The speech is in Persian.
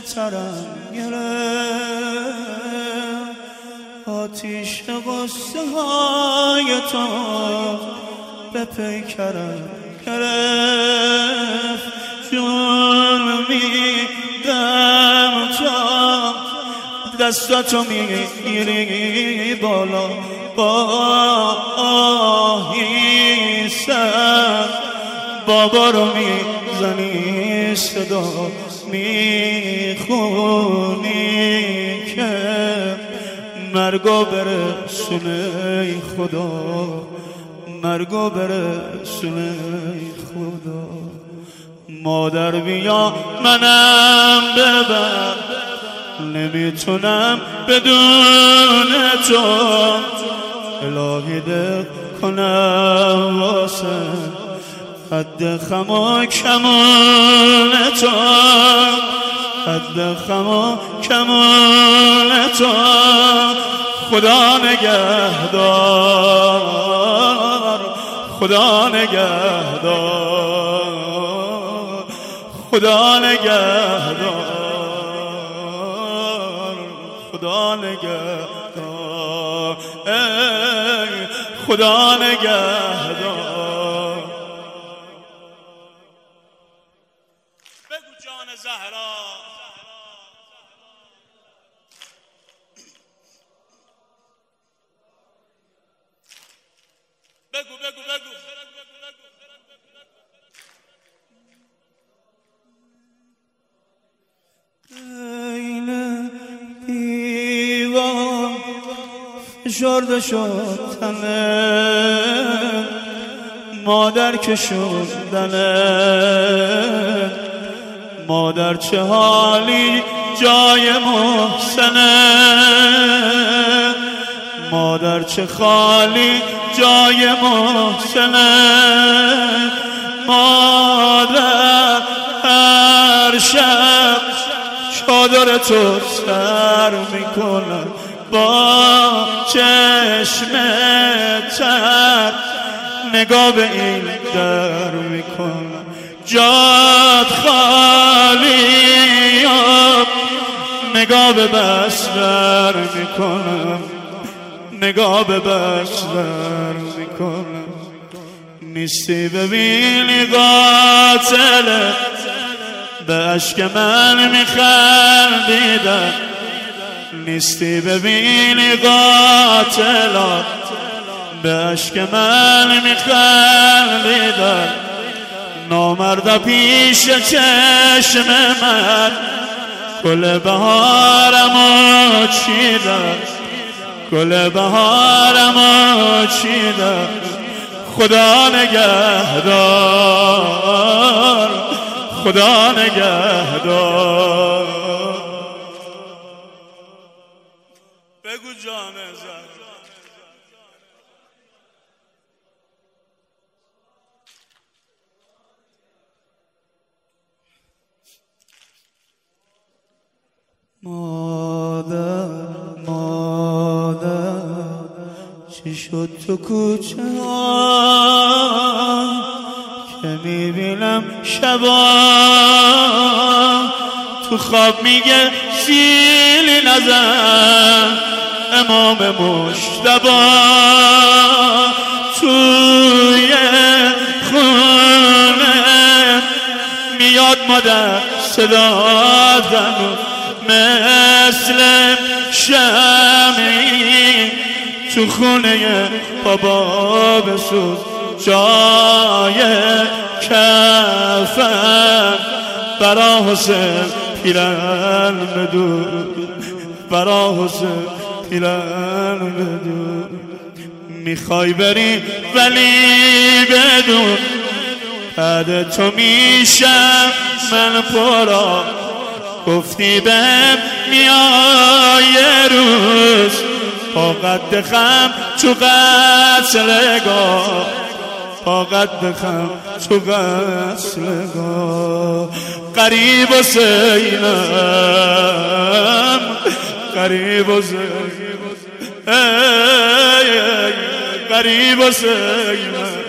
ترم گرفت آتیش غصه های تو به پیکرم گرفت جون میدم تا دستاتو میگیری بالا با آهیستم بابا رو میزنی صدا میخونی که مرگو برسونه ای خدا مرگو برسونه ای خدا مادر بیا منم ببر نمیتونم بدون تو الهی دل کنم واسه حد خم و کمال تو حد خم و کمال تو خدا نگهدار خدا نگهدار خدا نگهدار خدا نگهدار ای خدا نگهدار بگو جان زهرا بگو بگو بگو دیوان فشرده شد تنه مادر کشوندنه مادر چه حالی جای محسنه مادر چه خالی جای محسنه مادر هر شب چادر تو سر میکنم با چشم تر نگاه به این در میکنم جاد خالی نگاه به بستر میکنم نگاه به بستر میکنم نیستی ببینی قاتله به عشق من میخندیدن نیستی ببینی قاتلات به عشق من میخندیدن نامرد پیش چشم من گل بهارمو چیدن گل بهارمو چیدن خدا نگهدار خدا نگهدار بگو جان زهرا مادر چی شد تو کوچه ها که میبینم شبا تو خواب میگه سیلی نزن امام مجتبی توی خونه میاد مادر صدا زنو مثل شمعی تو خونه بابا بسوز جای کفن برا حسین پیرن بدون برا حسین پیرن بدون میخوای بری ولی بدون بعد تو میشم من پرا گفتی بهم میای یه روز با قد خم تو قتلگاه با قد خم تو قتلگاه قریب و سینم قریب و سینم قریب و سینم